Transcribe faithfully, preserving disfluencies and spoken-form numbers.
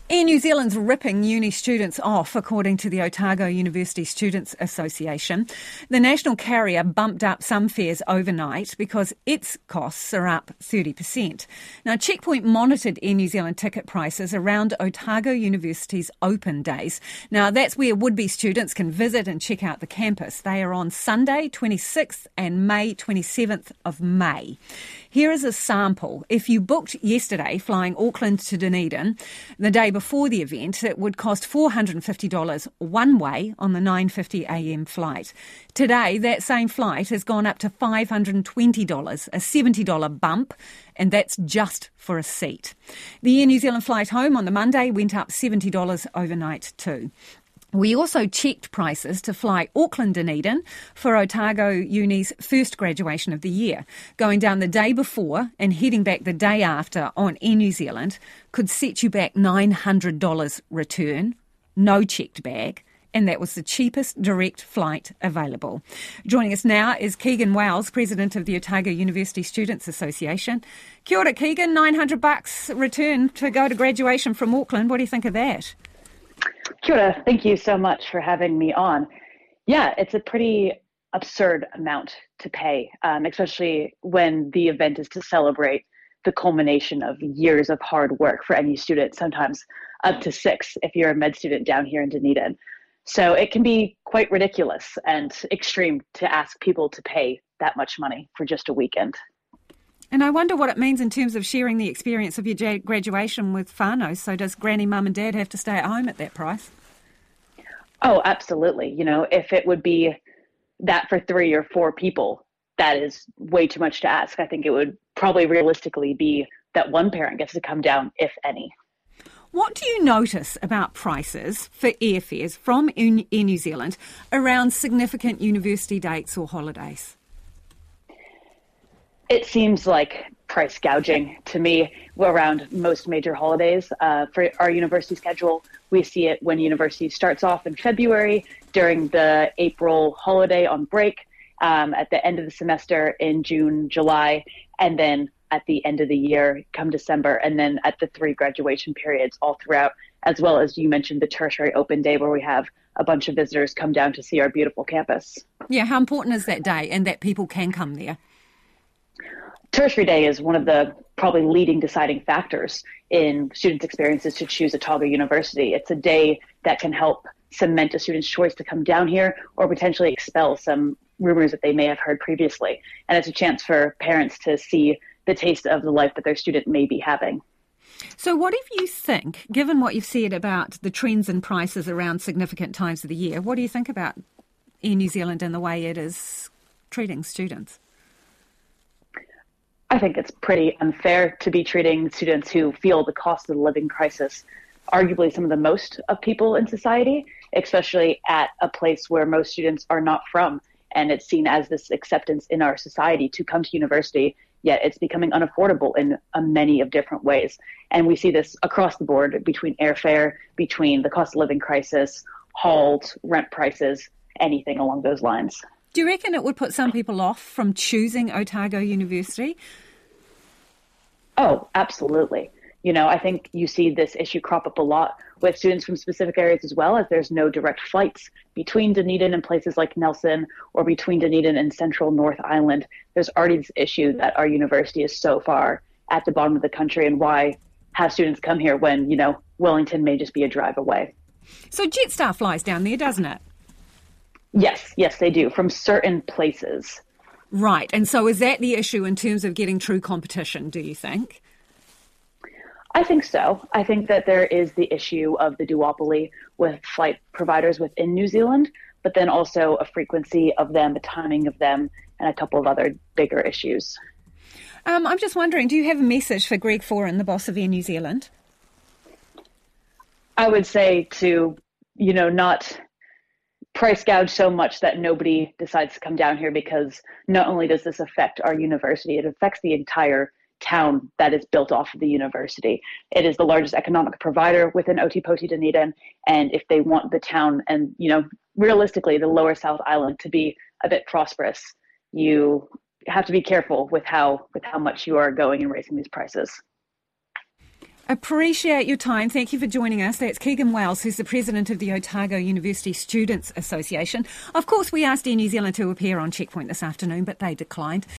Air New Zealand's ripping uni students off, according to the Otago University Students Association. The national carrier bumped up some fares overnight because its costs are up thirty percent. Now, Checkpoint monitored Air New Zealand ticket prices around Otago University's open days. Now, that's where would-be students can visit and check out the campus. They are on Sunday, twenty-sixth and May twenty-seventh of May. Here is a sample. If you booked yesterday flying Auckland to Dunedin, the day before the event, it would cost four hundred fifty dollars one way on the nine fifty a m flight. Today, that same flight has gone up to five hundred twenty dollars, a seventy dollars bump, and that's just for a seat. The Air New Zealand flight home on the Monday went up seventy dollars overnight too. We also checked prices to fly Auckland Dunedin for Otago Uni's first graduation of the year. Going down the day before and heading back the day after on Air New Zealand could set you back nine hundred dollars return, no checked bag, and that was the cheapest direct flight available. Joining us now is Keegan Wells, President of the Otago University Students Association. Kia ora, Keegan, nine hundred bucks return to go to graduation from Auckland. What do you think of that? Kia ora. Thank you so much for having me on. Yeah, it's a pretty absurd amount to pay, um, especially when the event is to celebrate the culmination of years of hard work for any student, sometimes up to six if you're a med student down here in Dunedin. So it can be quite ridiculous and extreme to ask people to pay that much money for just a weekend. And I wonder what it means in terms of sharing the experience of your graduation with whānau. So does granny, mum and dad have to stay at home at that price? Oh, absolutely. You know, if it would be that for three or four people, that is way too much to ask. I think it would probably realistically be that one parent gets to come down, if any. What do you notice about prices for airfares from Air New Zealand around significant university dates or holidays? It seems like price gouging to me around most major holidays. Uh, for our university schedule, we see it when university starts off in February, during the April holiday on break, um, at the end of the semester in June, July, and then at the end of the year come December, and then at the three graduation periods all throughout, as well as you mentioned the tertiary open day where we have a bunch of visitors come down to see our beautiful campus. Yeah, how important is that day and that people can come there? Tertiary day is one of the probably leading deciding factors in students' experiences to choose Otago University. It's a day that can help cement a student's choice to come down here or potentially expel some rumors that they may have heard previously. And it's a chance for parents to see the taste of the life that their student may be having. So what if you think, given what you've said about the trends in prices around significant times of the year, what do you think about Air New Zealand and the way it is treating students? I think it's pretty unfair to be treating students who feel the cost of the living crisis arguably some of the most of people in society, especially at a place where most students are not from. And it's seen as this acceptance in our society to come to university, yet it's becoming unaffordable in uh, many of different ways. And we see this across the board between airfare, between the cost of living crisis, halls, rent prices, anything along those lines. Do you reckon it would put some people off from choosing Otago University? Oh, absolutely. You know, I think you see this issue crop up a lot with students from specific areas as well, as there's no direct flights between Dunedin and places like Nelson or between Dunedin and central North Island. There's already this issue that our university is so far at the bottom of the country, and why have students come here when, you know, Wellington may just be a drive away. So Jetstar flies down there, doesn't it? Yes, yes, they do, from certain places. Right. And so is that the issue in terms of getting true competition, do you think? I think so. I think that there is the issue of the duopoly with flight providers within New Zealand, but then also a frequency of them, the timing of them, and a couple of other bigger issues. Um, I'm just wondering, do you have a message for Greg Foran, the boss of Air New Zealand? I would say to, you know, not price gouge so much that nobody decides to come down here, because not only does this affect our university, it affects the entire town that is built off of the university. It is the largest economic provider within Ōtepoti Dunedin, and if they want the town and, you know, realistically the lower South Island to be a bit prosperous, you have to be careful with how with how much you are going and raising these prices. Appreciate your time. Thank you for joining us. That's Keegan Wells, who's the president of the Otago University Students Association. Of course, we asked Air New Zealand to appear on Checkpoint this afternoon, but they declined.